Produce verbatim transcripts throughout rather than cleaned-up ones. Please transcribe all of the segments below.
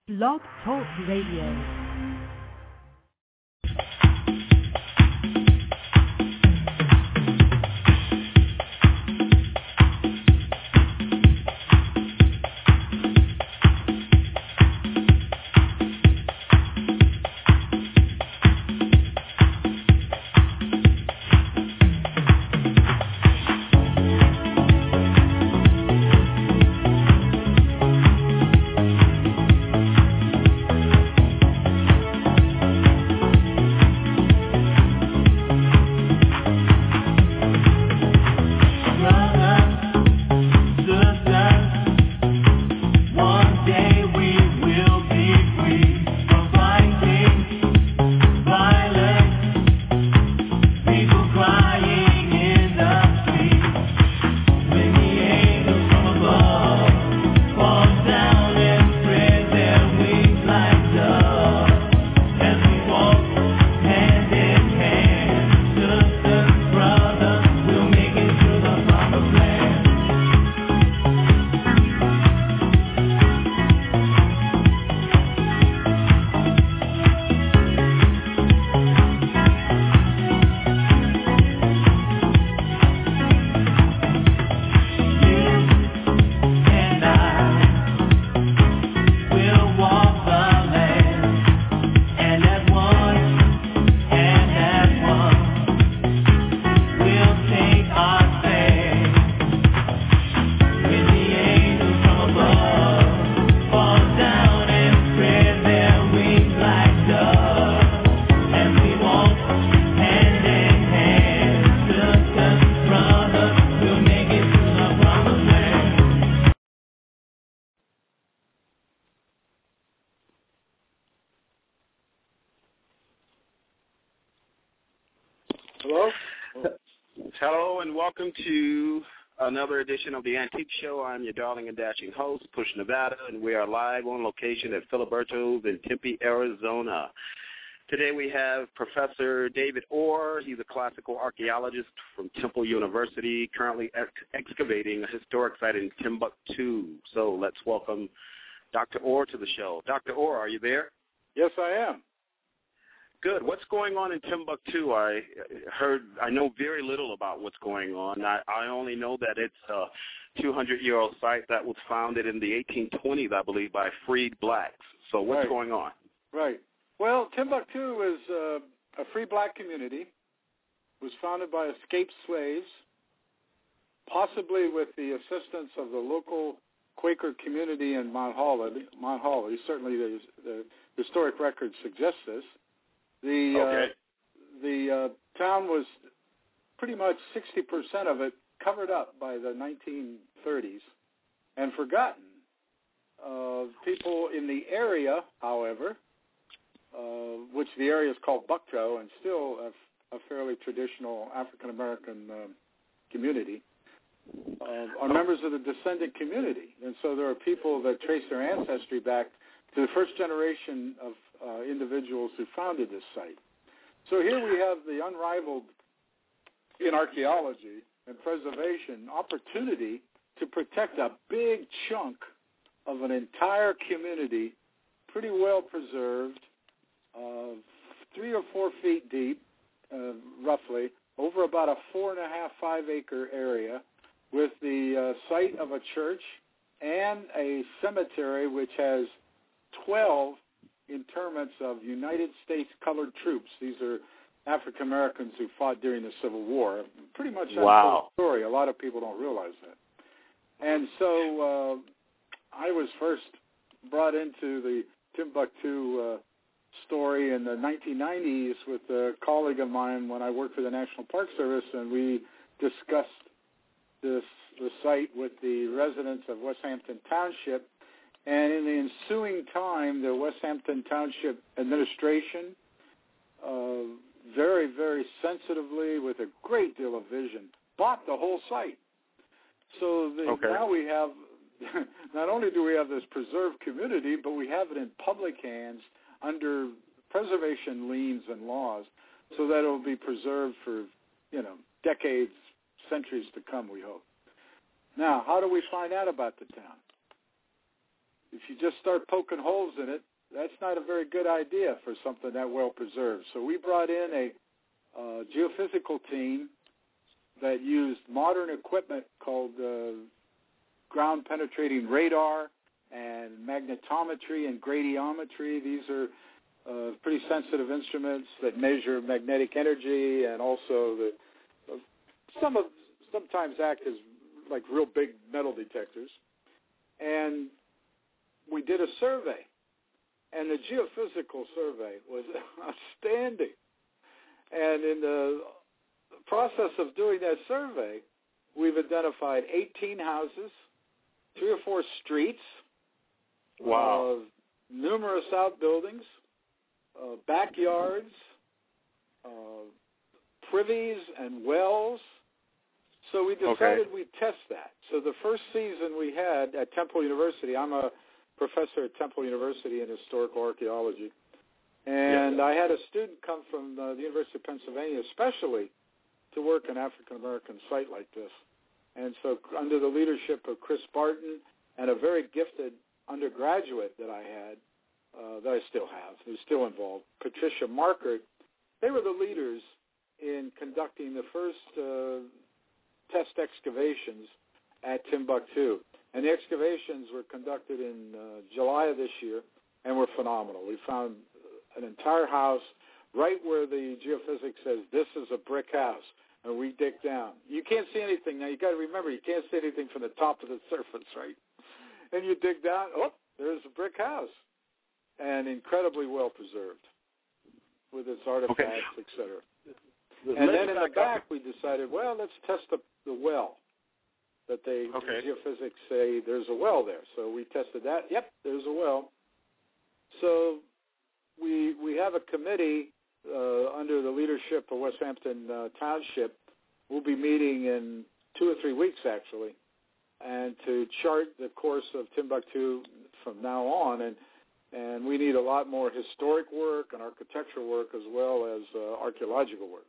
Blog Talk Radio. Welcome to another edition of the Antique Show. I'm your darling and dashing host, Push Nevada, and we are live on location at Filiberto's in Tempe, Arizona. Today we have Professor David Orr. He's a classical archaeologist from Temple University, currently ex- excavating a historic site in Timbuktu. So let's welcome Doctor Orr to the show. Doctor Orr, are you there? Yes, I am. Good. What's going on in Timbuktu? I heard, I know very little about what's going on. I, I only know that it's a two hundred year old site that was founded in the eighteen twenties, I believe, by freed blacks. So what's right. going on? Right. Well, Timbuktu is uh, a free black community. It was founded by escaped slaves, possibly with the assistance of the local Quaker community in Mount Holly. Mount Holly. Certainly the, the historic record suggests this. The okay. uh, the uh, town was pretty much sixty percent of it covered up by the nineteen thirties and forgotten. Uh, people in the area, however, uh, which the area is called Bucktown and still a, a fairly traditional African-American uh, community, uh, are members of the descendant community. And so there are people that trace their ancestry back to the first generation of uh, individuals who founded this site. So here we have the unrivaled, in archaeology and preservation, opportunity to protect a big chunk of an entire community, pretty well preserved, uh, three or four feet deep, uh, roughly, over about a four and a half, five acre area, with the uh, site of a church and a cemetery which has twelve interments of United States colored troops. These are African Americans who fought during the Civil War. Pretty much that's wow. the story. A lot of people don't realize that. And so uh, I was first brought into the Timbuktu uh, story in the nineteen nineties with a colleague of mine when I worked for the National Park Service, and we discussed this the site with the residents of Westhampton Township. And in the ensuing time, the Westhampton Township administration, uh, very, very sensitively, with a great deal of vision, bought the whole site. So the, okay. now we have, not only do we have this preserved community, but we have it in public hands under preservation liens and laws, so that it will be preserved for, you know, decades, centuries to come, we hope. Now, how do we find out about the town? if you just start poking holes in it, that's not a very good idea for something that well preserved. So we brought in a uh, geophysical team that used modern equipment called uh, ground-penetrating radar and magnetometry and gradiometry. These are uh, pretty sensitive instruments that measure magnetic energy and also the uh, some of sometimes act as like real big metal detectors. And we did a survey, and the geophysical survey was outstanding. And in the process of doing that survey, we've identified eighteen houses, three or four streets, wow, uh, numerous outbuildings, uh, backyards, uh, privies and wells. So we decided okay. we'd test that. So the first season we had at Temple University, I'm a professor at Temple University in historical archaeology, and yeah. I had a student come from uh, the University of Pennsylvania especially to work an African-American site like this. And so under the leadership of Chris Barton and a very gifted undergraduate that I had, uh, that I still have, who's still involved, Patricia Markert, they were the leaders in conducting the first uh, test excavations at Timbuktu. And the excavations were conducted in uh, July of this year and were phenomenal. We found an entire house right where the geophysics says this is a brick house. And we dig down. You can't see anything. Now, you got to remember, you can't see anything from the top of the surface, right? And you dig down, oh, there's a brick house. And incredibly well preserved with its artifacts, okay. et cetera. Let's And then in the back, up. we decided, well, let's test the, the well that they, okay. the geophysics say there's a well there. So we tested that. Yep, there's a well. So we we have a committee Uh, under the leadership of Westhampton uh, Township. We'll be meeting in two or three weeks, actually, and to chart the course of Timbuktu from now on. And, and we need a lot more historic work and architectural work as well as uh, archaeological work.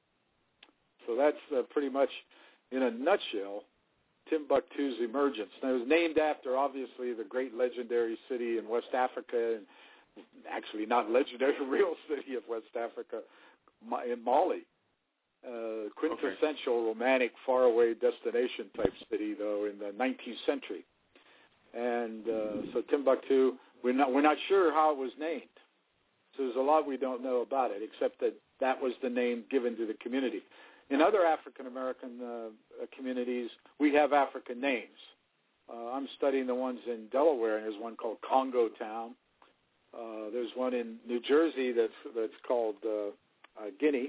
So that's uh, pretty much, in a nutshell, Timbuktu's emergence. Now, it was named after, obviously, the great legendary city in West Africa, and actually not legendary, real city of West Africa, in Mali. Uh, quintessential okay. romantic, faraway destination type city, though, in the nineteenth century. And uh, so Timbuktu, we're not we're not sure how it was named. So there's a lot we don't know about it, except that that was the name given to the community. In other African American uh, communities, we have African names. Uh, I'm studying the ones in Delaware, and there's one called Congo Town. Uh, there's one in New Jersey that's that's called uh, uh, Guinea.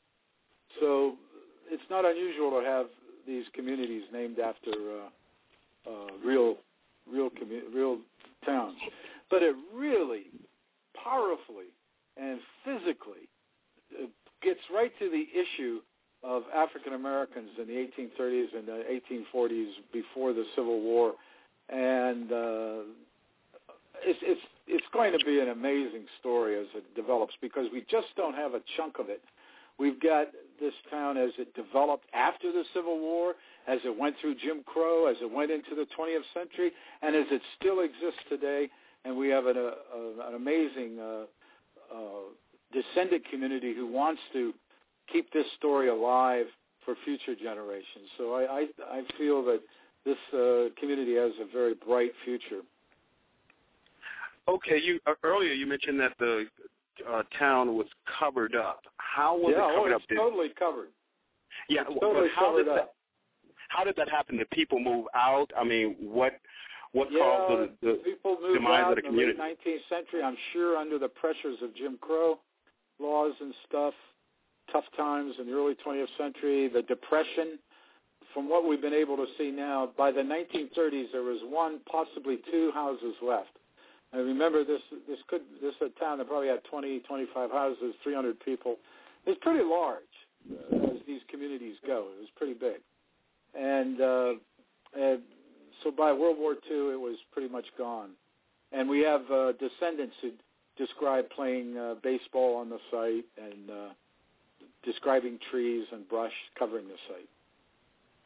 So it's not unusual to have these communities named after uh, uh, real, real, commu- real towns. But it really powerfully and physically uh, gets right to the issue of African Americans in the eighteen thirties and the eighteen forties before the Civil War, and uh, it's it's it's going to be an amazing story as it develops because we just don't have a chunk of it. We've got this town as it developed after the Civil War, as it went through Jim Crow, as it went into the twentieth century, and as it still exists today. And we have an, a, an amazing uh, uh, descendant community who wants to keep this story alive for future generations. So I, I, I feel that this uh, community has a very bright future. Okay, you uh, earlier you mentioned that the uh, town was covered up. How was yeah, it covered oh, up? it's totally covered. Yeah, it's totally but how covered did up. that? How did that happen? Did people move out? I mean, what what yeah, caused the, the people moved demise out of the in the late community? nineteenth century? I'm sure under the pressures of Jim Crow laws and stuff. Tough times in the early twentieth century, the Depression. From what we've been able to see now, by the nineteen thirties, there was one, possibly two houses left. And remember, this this could this is a town that probably had twenty, twenty-five houses, three hundred people. It's pretty large uh, as these communities go. It was pretty big. And, uh, and so by World War Two, it was pretty much gone. And we have uh, descendants who describe playing uh, baseball on the site and uh, describing trees and brush covering the site.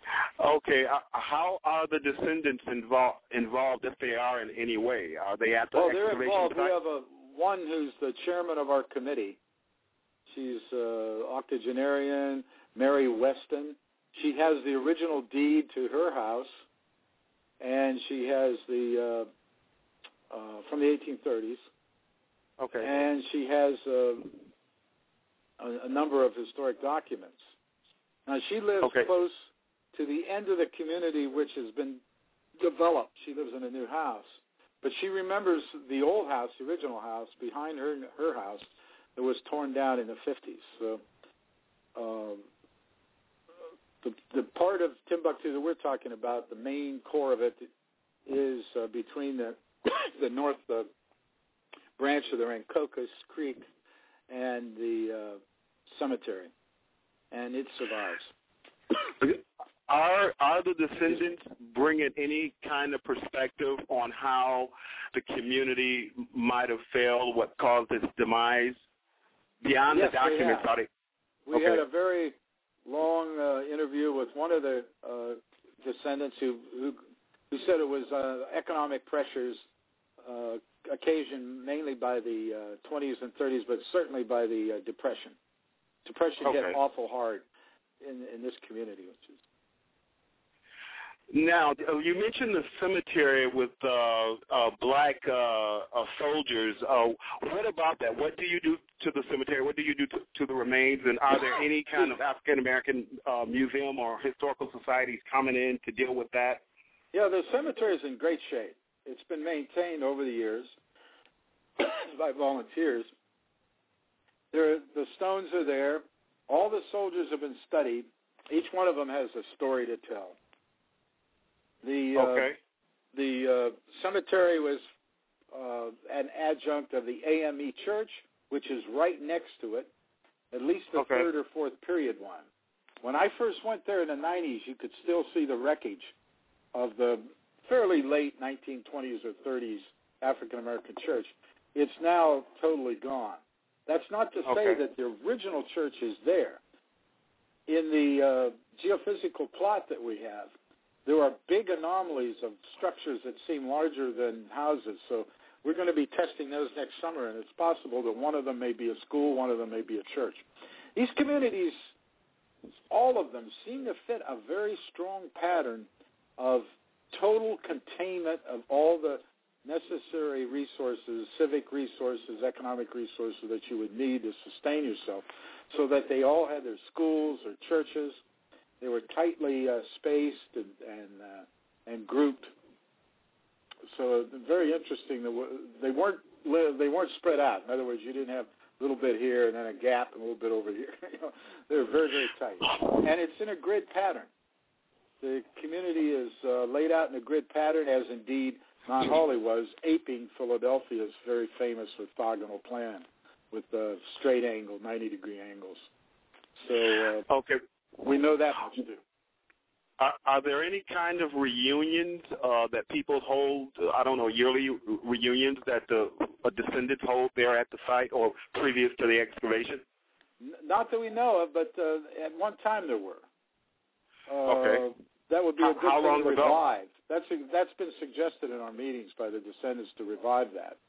Okay, uh, how are the descendants involved, involved if they are in any way? Are they at the well, they're excavation involved. site? We have a one who's the chairman of our committee. She's uh, octogenarian, Mary Weston. She has the original deed to her house, and she has the uh, uh, from the eighteen thirties. Okay. And she has uh, a, a number of historic documents. Now, she lives okay. close to the end of the community which has been developed. She lives in a new house. But she remembers the old house, the original house, behind her her house that was torn down in the fifties. So um, the, the part of Timbuktu that we're talking about, the main core of it, is uh, between the, the north uh, branch of the Rancocas Creek and the uh, cemetery, and it survives. Are are the descendants bringing any kind of perspective on how the community might have failed, what caused its demise, beyond yes, the documents? They Are they, we okay. had a very long uh, interview with one of the uh, descendants who, who who said it was uh, economic pressures uh, occasioned mainly by the uh, twenties and thirties, but certainly by the uh, Depression. Depression okay. hit awful hard in in this community, which is. Now, you mentioned the cemetery with uh, uh, black uh, uh, soldiers. Uh, what about that? What do you do to the cemetery? What do you do to, to the remains? And are there any kind of African-American uh, museum or historical societies coming in to deal with that? Yeah, the cemetery is in great shape. It's been maintained over the years by volunteers. There, the stones are there. All the soldiers have been studied. Each one of them has a story to tell. The uh, okay. the uh, cemetery was uh, an adjunct of the A M E Church, which is right next to it, at least the okay. third or fourth period one. When I first went there in the nineties, you could still see the wreckage of the fairly late nineteen twenties or thirties African-American church. It's now totally gone. That's not to say okay. that the original church is there. In the uh, geophysical plot that we have, there are big anomalies of structures that seem larger than houses. So we're going to be testing those next summer, and it's possible that one of them may be a school, one of them may be a church. These communities, all of them, seem to fit a very strong pattern of total containment of all the necessary resources, civic resources, economic resources that you would need to sustain yourself, so that they all had their schools or churches. They were tightly uh, spaced and and, uh, and grouped. So very interesting. They weren't they weren't spread out. In other words, you didn't have a little bit here and then a gap and a little bit over here. You know, they were very very tight, and it's in a grid pattern. The community is uh, laid out in a grid pattern, as indeed Mount Holly was, aping Philadelphia's very famous orthogonal plan with uh, straight angle, ninety degree angles. So uh, okay. We know that much, too. Are, are there any kind of reunions uh, that people hold, I don't know, yearly reunions that the uh, descendants hold there at the site or previous to the excavation? N- not that we know of, but uh, at one time there were. Uh, okay. That would be how, a good how thing long to ago? revive. That's, a, that's been suggested in our meetings by the descendants to revive that.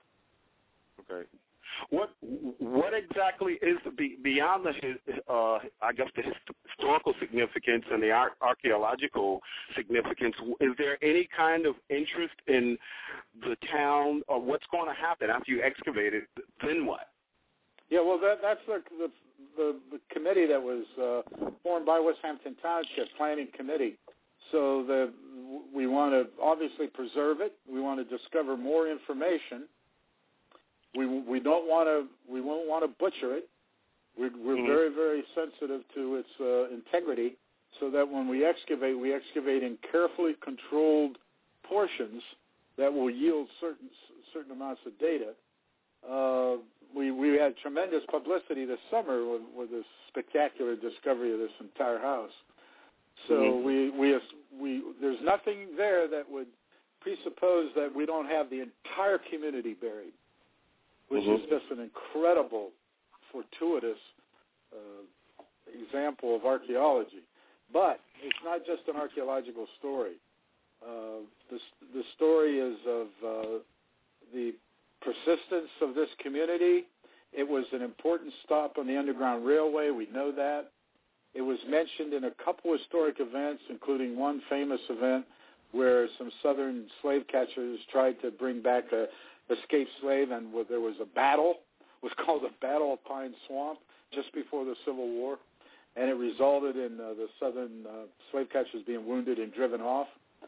Okay. What what exactly is be, beyond the uh, I guess the historical significance and the ar- archaeological significance? Is there any kind of interest in the town or what's going to happen after you excavate it? Then what? Yeah, well, that, that's the, the the the committee that was uh, formed by West Hampton Township Planning Committee. So the we want to obviously preserve it. We want to discover more information. We we don't want to we won't want to butcher it. We're, we're mm-hmm. very very sensitive to its uh, integrity, so that when we excavate, we excavate in carefully controlled portions that will yield certain certain amounts of data. Uh, we we had tremendous publicity this summer with, with this spectacular discovery of this entire house. So mm-hmm. we we we there's nothing there that would presuppose that we don't have the entire community buried, which mm-hmm. is just an incredible, fortuitous uh, example of archaeology. But it's not just an archaeological story. Uh, the, the story is of uh, the persistence of this community. It was an important stop on the Underground Railway. We know that. It was mentioned in a couple historic events, including one famous event where some southern slave catchers tried to bring back a escaped slave, and where there was a battle. It was called the Battle of Pine Swamp just before the Civil War, and it resulted in uh, the southern uh, slave catchers being wounded and driven off.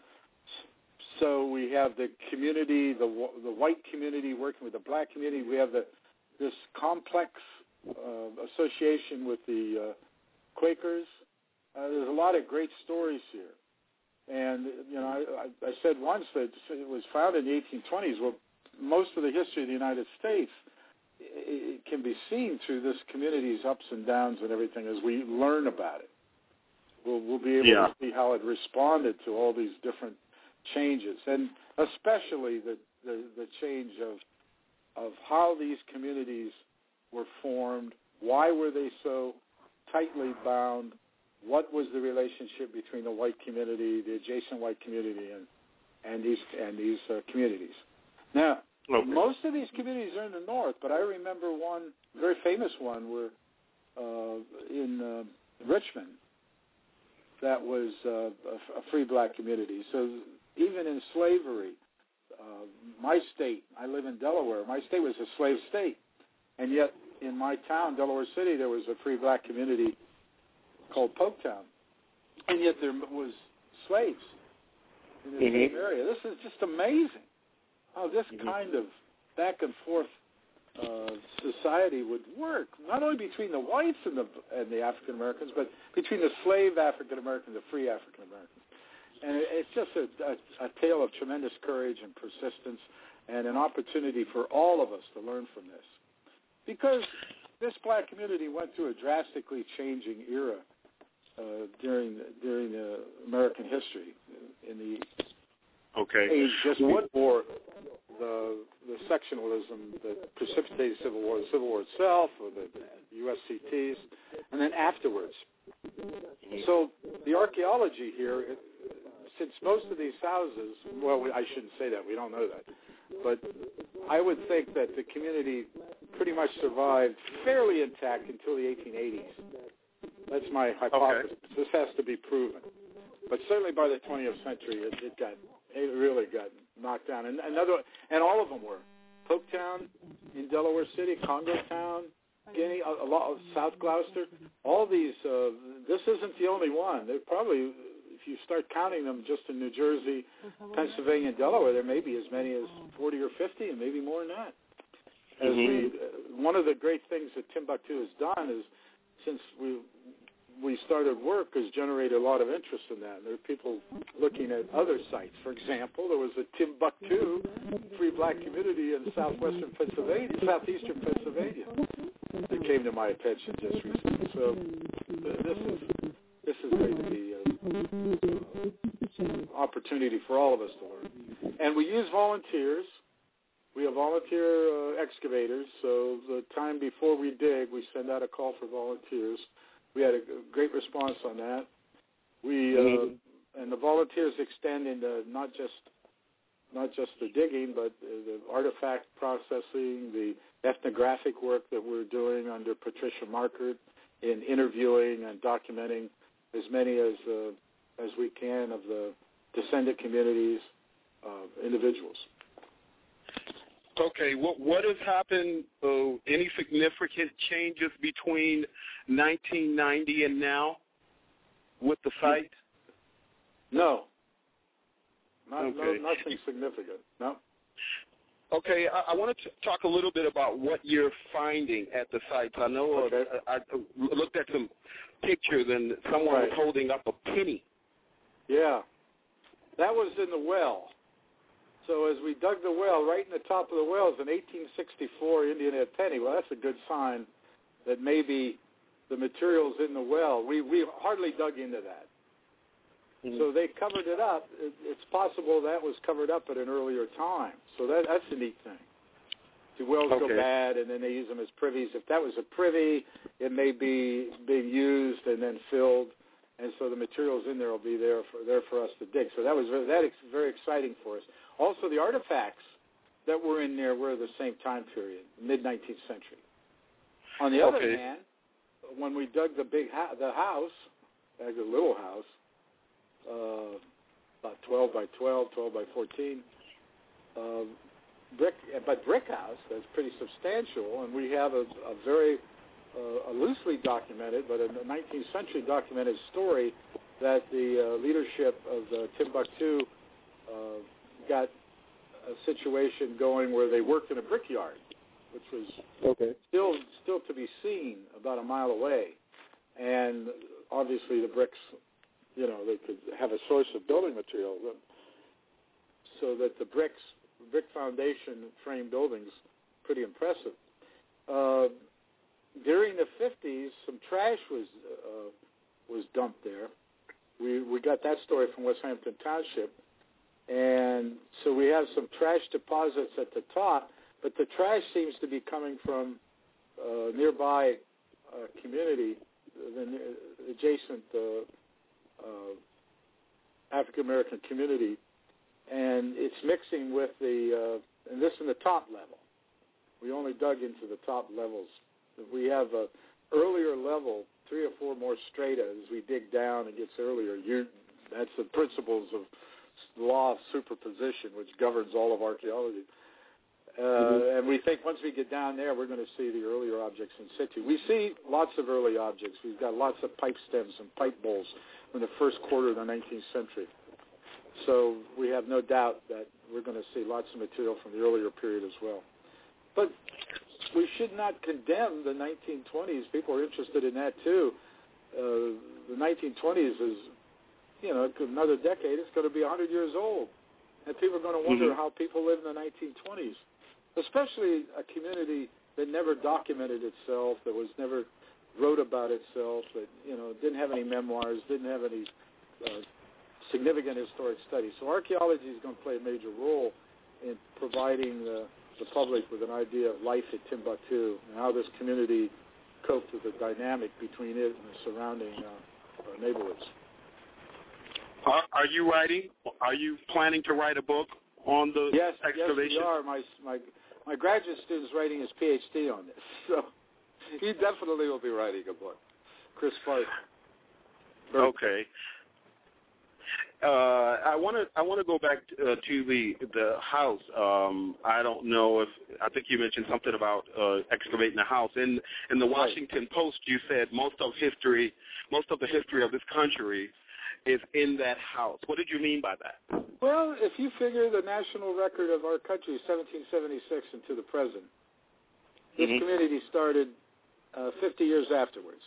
So we have the community, the the white community working with the black community. We have the this complex uh, association with the uh, Quakers. Uh, there's a lot of great stories here. And, you know, I, I said once that it was founded in the eighteen twenties. Well, most of the history of the United States it can be seen through this community's ups and downs and everything as we learn about it. We'll, we'll be able yeah. to see how it responded to all these different changes, and especially the, the, the change of of how these communities were formed, why were they so tightly bound, what was the relationship between the white community, the adjacent white community, and, and these and these uh, communities. Now, okay. most of these communities are in the north, but I remember one very famous one where uh, in uh, Richmond that was uh, a, a free black community. So even in slavery, uh, my state, I live in Delaware, my state was a slave state, and yet in my town, Delaware City, there was a free black community called Polktown, and yet there was slaves in the mm-hmm. same area. This is just amazing how this mm-hmm. kind of back and forth uh, society would work, not only between the whites and the and the African Americans, but between the slave African Americans and the free African Americans. And it, it's just a, a, a tale of tremendous courage and persistence, and an opportunity for all of us to learn from this, because this black community went through a drastically changing era uh, during during uh, American history in the okay. age just before the the sectionalism that precipitated Civil War, the Civil War itself, or the U S C Ts, and then afterwards. So the archaeology here, it, since most of these houses, well, we, I shouldn't say that, we don't know that, but I would think that the community pretty much survived fairly intact until the eighteen eighties. That's my hypothesis. Okay. This has to be proven. But certainly by the twentieth century, it, it got it really got knocked down. And another, and all of them were. Polktown in Delaware City, Congotown, Guinea, a, a lot of South Gloucester. All these, uh, this isn't the only one. There probably, if you start counting them just in New Jersey, Pennsylvania, and Delaware, there may be as many as forty or fifty, and maybe more than that. As mm-hmm. we, uh, one of the great things that Timbuktu has done is, since we we started work, has generated a lot of interest in that. And there are people looking at other sites. For example, there was a Timbuktu free black community in southwestern Pennsylvania, southeastern Pennsylvania, that came to my attention just recently. So uh, this is this is going to be an opportunity for all of us to learn. And we use volunteers. We have volunteer uh, excavators, so the time before we dig, we send out a call for volunteers. We had a great response on that. We uh, and the volunteers extend into not just not just the digging, but the artifact processing, the ethnographic work that we're doing under Patricia Markert in interviewing and documenting as many as uh, as we can of the descendant communities, uh, individuals. Okay, what what has happened? Uh, any significant changes between nineteen ninety and now with the site? No. Not, okay. no nothing significant. No. Okay, I, I wanted to talk a little bit about what you're finding at the sites. I know okay. uh, I, I looked at some pictures, and someone right. was holding up a penny. Yeah, that was in the well. So as we dug the well, right in the top of the well is an eighteen sixty-four Indian head penny. Well, that's a good sign that maybe the material's in the well. We we hardly dug into that. Mm-hmm. So they covered it up. It, it's possible that was covered up at an earlier time. So that that's a neat thing. The wells okay. go bad, and then they use them as privies. If that was a privy, it may be being used and then filled and so the materials in there will be there for there for us to dig. So that was very, that ex, very exciting for us. Also, the artifacts that were in there were the same time period, mid nineteenth century. On the other okay. hand, when we dug the big ha- the house, like a little house, uh, about twelve by twelve, twelve by fourteen, uh, brick, but brick house that's pretty substantial, and we have a, a very uh, a loosely documented, but a nineteenth century documented story that the uh, leadership of uh, Timbuktu uh, got a situation going where they worked in a brickyard, which was okay. still still to be seen about a mile away, and obviously the bricks, you know, they could have a source of building material, so that the bricks, brick foundation frame buildings, pretty impressive. Uh, during the fifties, some trash was uh, was dumped there. We we got that story from West Hampton Township, and so we have some trash deposits at the top, but the trash seems to be coming from uh, nearby uh, community, the adjacent uh, uh, African American community, and it's mixing with the uh, and this in the top level. We only dug into the top levels. We have a earlier level, three or four more strata as we dig down. It gets earlier. You, that's the principles of the law of superposition, which governs all of archaeology. Uh, mm-hmm. And we think once we get down there, we're going to see the earlier objects in situ. We see lots of early objects. We've got lots of pipe stems and pipe bowls from the first quarter of the nineteenth century. So we have no doubt that we're going to see lots of material from the earlier period as well. But we should not condemn the nineteen twenties. People are interested in that too. Uh, the nineteen twenties is, you know, another decade. It's going to be one hundred years old. And people are going to wonder mm-hmm. how people lived in the nineteen twenties, especially a community that never documented itself, that was never wrote about itself, that, you know, didn't have any memoirs, didn't have any uh, significant historic studies. So archaeology is going to play a major role in providing the, the public with an idea of life at Timbuktu and how this community coped with the dynamic between it and the surrounding uh, uh, neighborhoods. Are, are you writing? Are you planning to write a book on the yes, excavation? Yes, we are. My, my, my graduate student is writing his P H D on this, so he definitely will be writing a book. Chris Park. Okay. Uh, I want to I want to go back to, uh, to the the house. Um, I don't know if I think you mentioned something about uh, excavating the house. In in the Washington Post, you said most of history, most of the history of this country is in that house. What did you mean by that? Well, if you figure the national record of our country, seventeen seventy-six and to the present, this mm-hmm. community started uh, fifty years afterwards.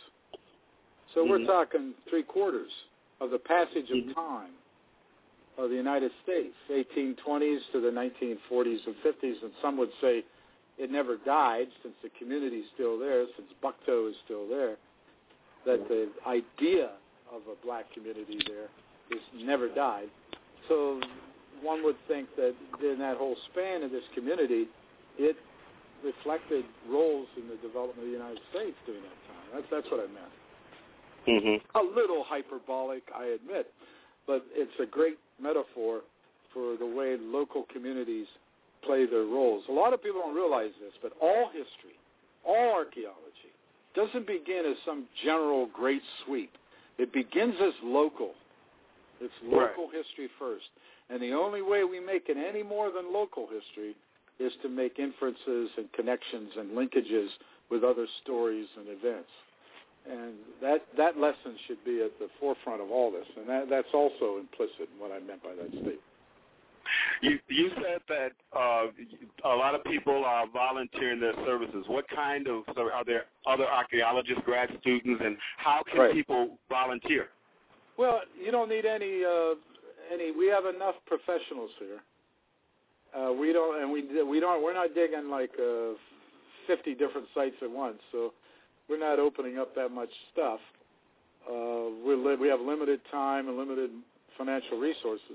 So mm-hmm. we're talking three quarters of the passage of mm-hmm. time of the United States, eighteen twenties to the nineteen forties and fifties, and some would say it never died since the community is still there, since Bucktoe is still there, that the idea of a black community there is never died. So one would think that in that whole span of this community, it reflected roles in the development of the United States during that time. That's, that's what I meant. Mm-hmm. A little hyperbolic, I admit, but it's a great metaphor for the way local communities play their roles. A lot of people don't realize this, but all history, all archaeology, doesn't begin as some general great sweep. It begins as local. It's local right. history first. And the only way we make it any more than local history is to make inferences and connections and linkages with other stories and events. And that, that lesson should be at the forefront of all this. And that, that's also implicit in what I meant by that statement. You, you said that uh, a lot of people are volunteering their services. What kind of, so are there other archaeologists, grad students, and how can right. people volunteer? Well, you don't need any, uh, any, we have enough professionals here. Uh, we don't, and we, we don't, we're not digging like uh, fifty different sites at once, so we're not opening up that much stuff. Uh, we're li- we have limited time and limited financial resources.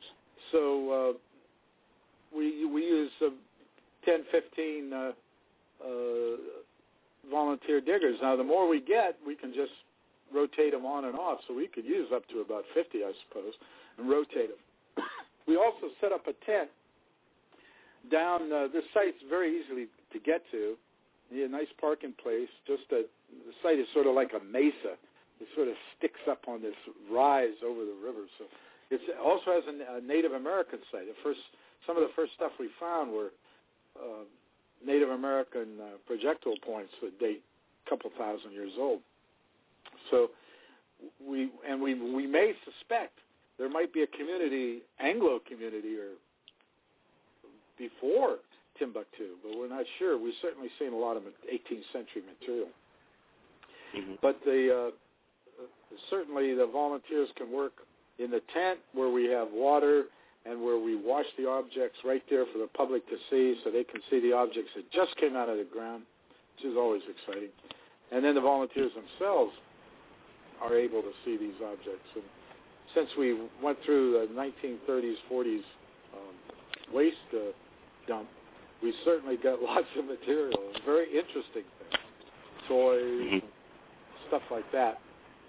So uh, we we use uh, ten, fifteen uh, uh, volunteer diggers. Now, the more we get, we can just rotate them on and off, so we could use up to about fifty, I suppose, and rotate them. We also set up a tent down. Uh, this site's very easily to get to. You have a nice parking place. Just a, the site is sort of like a mesa. It sort of sticks up on this rise over the river. So it also has a, a Native American site. The first, some of the first stuff we found were uh, Native American uh, projectile points that date a couple thousand years old. So we and we we may suspect there might be a community, Anglo community, or before Timbuktu, but we're not sure. We've certainly seen a lot of eighteenth century material. Mm-hmm. But the uh, certainly the volunteers can work in the tent where we have water and where we wash the objects right there for the public to see, so they can see the objects that just came out of the ground, which is always exciting. And then the volunteers themselves are able to see these objects. And since we went through the nineteen thirties, forties um, waste uh, dump, we certainly got lots of material, very interesting things, toys, mm-hmm. stuff like that.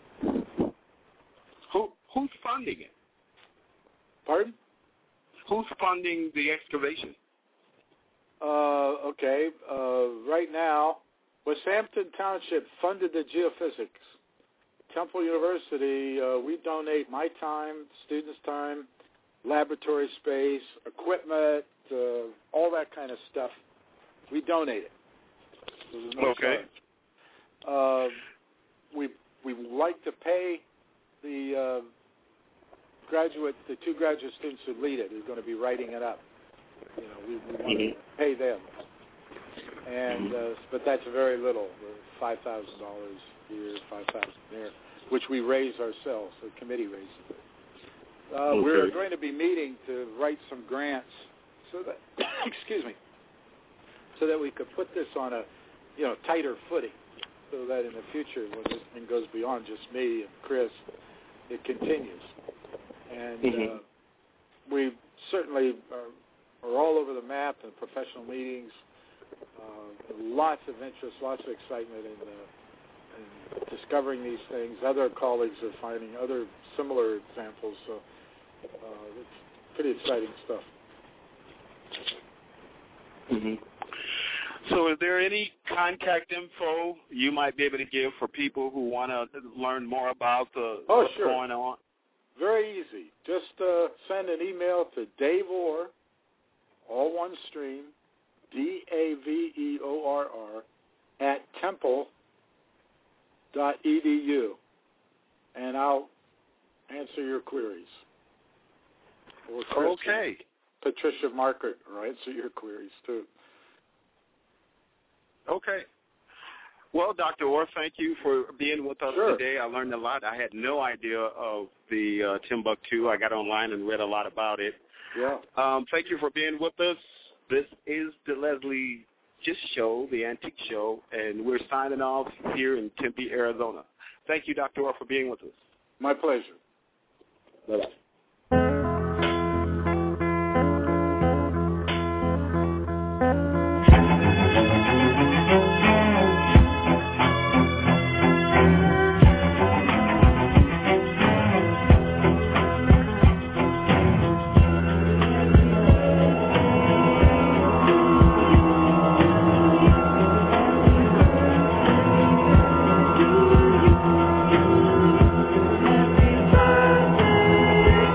Who who's funding it? Pardon? Who's funding the excavation? Uh, okay, uh, right now, Westhampton Township funded the geophysics. Temple University, uh, we donate my time, students' time, laboratory space, equipment, uh, all that kind of stuff. We donate it. So there's no okay. Uh, we we like to pay the uh, graduate, the two graduate students who lead it, who's going to be writing it up. You know, we, we want mm-hmm. to pay them, and uh, but that's very little. Five thousand dollars a year, five thousand a year, which we raise ourselves. The committee raises it. Uh, okay. We're going to be meeting to write some grants, so that excuse me, so that we could put this on a you know tighter footing, so that in the future, when this thing goes beyond just me and Chris, it continues. And mm-hmm. uh, we certainly are, are all over the map in professional meetings. Uh, lots of interest, lots of excitement in, uh, in discovering these things. Other colleagues are finding other similar examples, so uh, it's pretty exciting stuff. Mm-hmm. So is there any contact info you might be able to give for people who want to learn more about the, oh, what's sure. going on? Very easy. Just uh, send an email to Dave Orr, all one stream, D A V E O R R, at temple dot e d u, and I'll answer your queries. Or Chris okay. Patricia Margaret will answer your queries, too. Okay. Well, Doctor Orr, thank you for being with us sure. today. I learned a lot. I had no idea of the uh, Timbuktu. I got online and read a lot about it. Yeah. Um, thank you for being with us. This is the Leslie Gist Show, the Antique Show, and we're signing off here in Tempe, Arizona. Thank you, Doctor Orr, for being with us. My pleasure. Bye-bye. Happy birthday.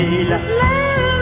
tranquille.